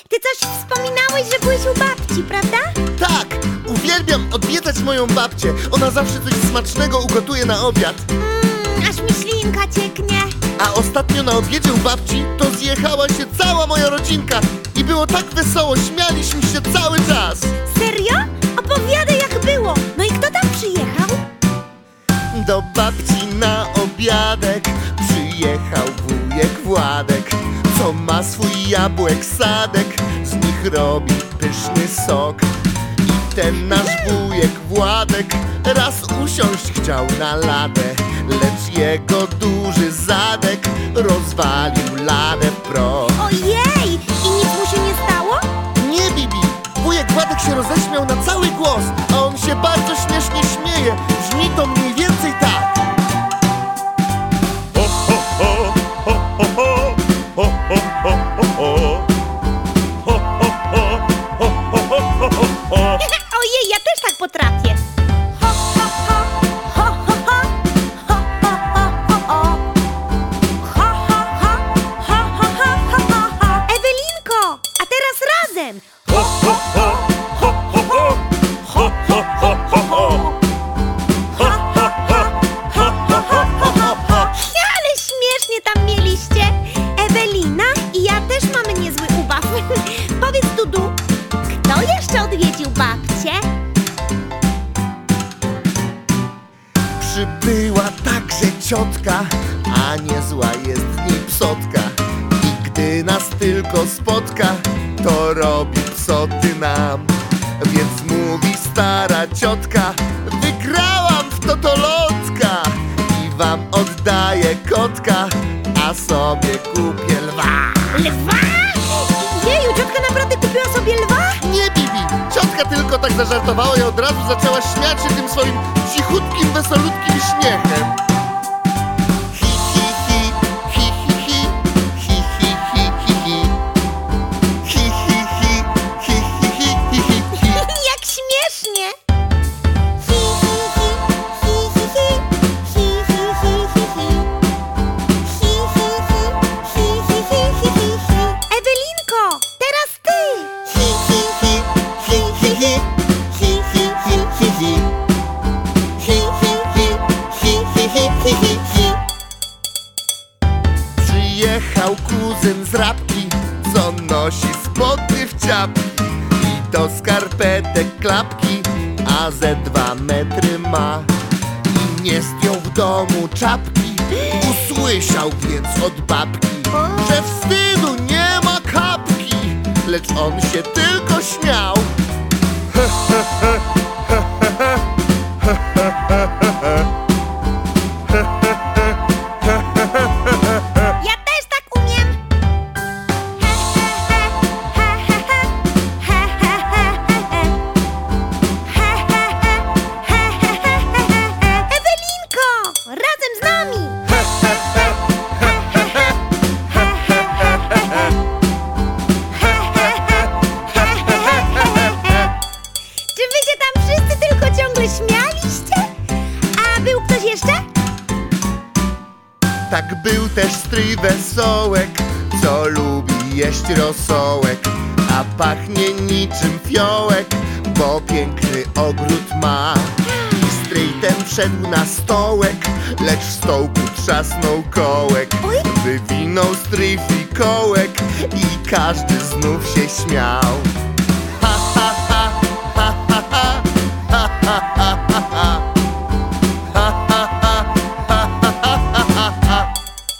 ty coś wspominałeś, że byłeś u babci, prawda? Tak, uwielbiam odwiedzać moją babcię. Ona zawsze coś smacznego ugotuje na obiad. Aż mi ślinka cieknie. A ostatnio na obiedzie u babci to zjechała się cała moja rodzinka. I było tak wesoło, śmialiśmy się cały czas. Serio? Opowiadaj, jak było. No i kto tam przyjechał? Do babci na obiadek przyjechał wujek Władek, co ma swój jabłek sadek, z nich robi pyszny sok. I ten nasz wujek Władek raz usiąść chciał na ladę, lecz jego duży zadek rozwalił ladę w proch. Ojej! I nic mu się nie stało? Nie, Bibi! Wujek Władek się roześmiał na cały głos, a on się bardzo śmiesznie śmieje. Brzmi to mniej więcej tak. Ojej, ja też tak potrafię. Ho, ho, ho, ho, ho, ho, ho, ho, ho, ho. Ho, ho, ho, ho, ho, ho, ho, ho. Ewelinko, a teraz razem. Ho, ho, ho, ho, ho, ho. Ho, ho, ho, ho, ho. Ho, ho, ho, ho, ho, ho, ho, ho. Ale śmiesznie tam mieliście. Ewelina i ja też mamy niezły ubaw. Powiedz, Dudu, kto jeszcze odwiedził babcię? Przybyła także ciotka, a niezła jest w niej psotka. I gdy nas tylko spotka, to robi psoty nam. Więc mówi stara ciotka: wygrałam w totolotka i wam oddaję kotka, a sobie kupię lwa. Lwa? Jeju, ciotka naprawdę kupiła sobie lwa? Nie, Bibi! Ciotka tylko tak zażartowała i od razu zaczęła śmiać się tym swoim cichutkim, wesolutkim śmiechem. Hi, hi, hi, hi, hi, hi, hi, hi, hi, hi, hi. Hi, hi, hi, hi, hi, hi, hi, hi, hi. Jak śmiesznie! Hi, hi, hi, hi, hi, hi, hi, hi, hi, hi, hi. Hi, hi, hi, hi, hi, hi, hi, hi, hi. Ewelinko, teraz ty! Hi, hi, hi, hi, hi, hi, hi, hi, hi, hi, hi. Hi, hi, hi, hi, hi, hi, hi, hi, hi. Przyjechał kuzyn z Rabki, co nosi spodnie w ciapki i do skarpetek klapki, a ze 2 metry ma. I nie zdjął w domu czapki, usłyszał więc od babki, że wstydu nie ma kapki, lecz on się tylko śmiał. Ja też tak umiem! He, he, he, he, he, he, he, he, he. He, he, he, he, he, he, he, he. Ewelinko, razem z nami! He, he, he, he, he, he, he, he, he, he. He, he, he, he, he, he, he. Czy wy się tam wszyscy tylko ciągle śmialiście? A był ktoś jeszcze? Tak był też stryj Wesołek, co lubi jeść rosołek, a pachnie niczym fiołek, bo piękny ogród ma. I stryj ten wszedł na stołek, lecz w stołku trzasnął kołek. Oj. Wywinął stryj fikołek i każdy znów się śmiał. Ha, ha, ha, ha, ha, ha, ha, ha, ha, ha, ha. Ha, ha, ha, ha, ha, ha, ha, ha.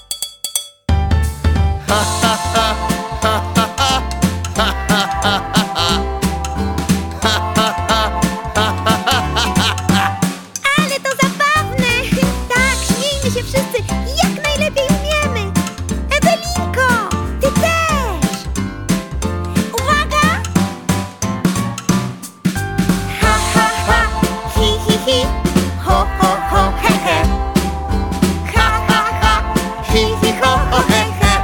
Ha, ha, ha, ha, ha, ha, ha, ha, ha, ha. Ha, ha, ha, ha, ha, ha, ha. Ale to zabawne! Tak, śmiejmy się wszyscy jak najlepiej umiemy! Ewelinko, ty też! Uwaga! Ha, ha, ha, hi, hi, hi, ho, ho, ho, he, he. Ha, ha, ha, hi, hi, ho, ho, he, he.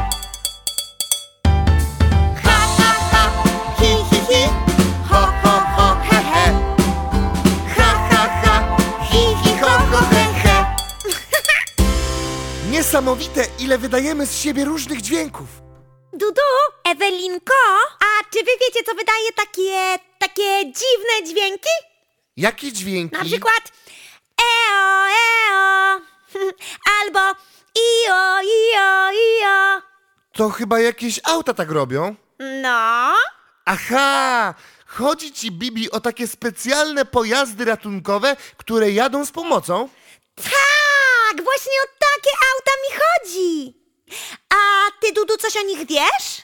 Ha, ha, ha, hi, hi, hi, ho, ho, ho, he, he. Ha, ha, ha, hi, hi, ho, ho, he, he. Niesamowite, ile wydajemy z siebie różnych dźwięków. Dudu, Ewelinko, a czy wy wiecie, co wydaje takie dziwne dźwięki? Jakie dźwięki? Na przykład eo, eo, albo io, io, io. To chyba jakieś auta tak robią. No, Aha! Chodzi ci, Bibi, o takie specjalne pojazdy ratunkowe, które jadą z pomocą? tak, właśnie o takie auta mi chodzi. A ty, Dudu, coś o nich wiesz?